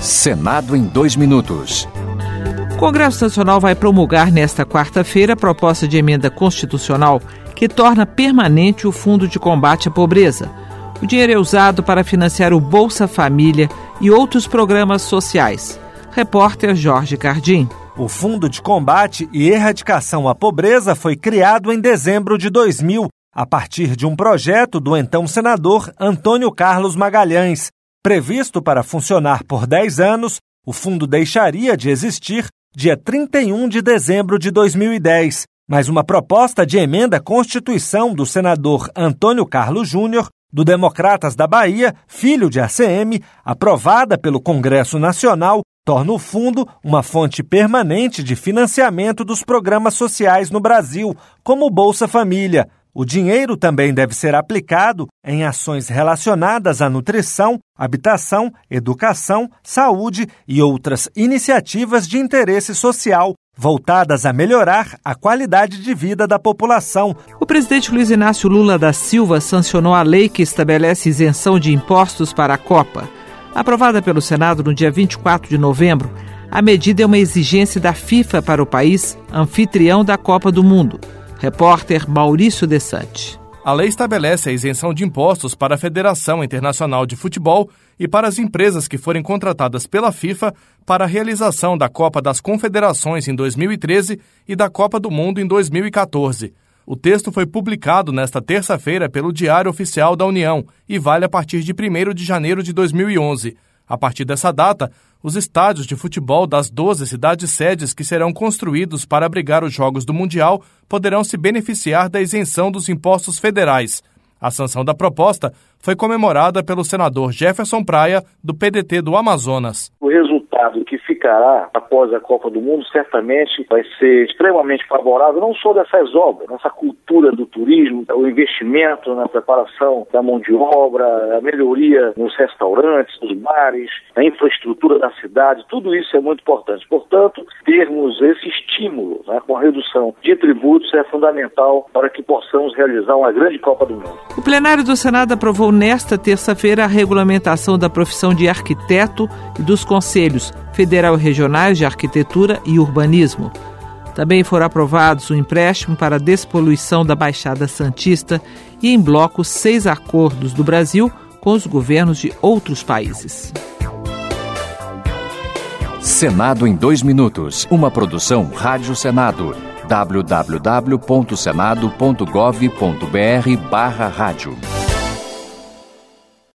Senado em 2 minutos. O Congresso Nacional vai promulgar nesta quarta-feira a proposta de emenda constitucional que torna permanente o Fundo de Combate à Pobreza. O dinheiro é usado para financiar o Bolsa Família e outros programas sociais. Repórter Jorge Cardim. O Fundo de Combate e Erradicação à Pobreza foi criado em dezembro de 2000, a partir de um projeto do então senador Antônio Carlos Magalhães. Previsto para funcionar por 10 anos, o fundo deixaria de existir dia 31 de dezembro de 2010. Mas uma proposta de emenda à Constituição do senador Antônio Carlos Júnior, do Democratas da Bahia, filho de ACM, aprovada pelo Congresso Nacional, torna o fundo uma fonte permanente de financiamento dos programas sociais no Brasil, como o Bolsa Família. O dinheiro também deve ser aplicado em ações relacionadas à nutrição, habitação, educação, saúde e outras iniciativas de interesse social, voltadas a melhorar a qualidade de vida da população. O presidente Luiz Inácio Lula da Silva sancionou a lei que estabelece isenção de impostos para a Copa. Aprovada pelo Senado no dia 24 de novembro, a medida é uma exigência da FIFA para o país anfitrião da Copa do Mundo. Repórter Maurício Desante. A lei estabelece a isenção de impostos para a Federação Internacional de Futebol e para as empresas que forem contratadas pela FIFA para a realização da Copa das Confederações em 2013 e da Copa do Mundo em 2014. O texto foi publicado nesta terça-feira pelo Diário Oficial da União e vale a partir de 1º de janeiro de 2011. A partir dessa data, os estádios de futebol das 12 cidades-sedes que serão construídos para abrigar os Jogos do Mundial poderão se beneficiar da isenção dos impostos federais. A sanção da proposta foi comemorada pelo senador Jefferson Praia, do PDT do Amazonas. O resultado que ficará após a Copa do Mundo certamente vai ser extremamente favorável, não só dessas obras, nessa cultura do turismo, o investimento na preparação da mão de obra, a melhoria nos restaurantes, nos bares, a infraestrutura da cidade, tudo isso é muito importante. Portanto, termos esse estímulo, com a redução de tributos é fundamental para que possamos realizar uma grande Copa do Mundo. O plenário do Senado aprovou nesta terça-feira a regulamentação da profissão de arquiteto e dos conselhos federal e regionais de arquitetura e urbanismo. Também foram aprovados o empréstimo para a despoluição da Baixada Santista e, em bloco, 6 acordos do Brasil com os governos de outros países. Senado em 2 minutos. Uma produção Rádio Senado. www.senado.gov.br/rádio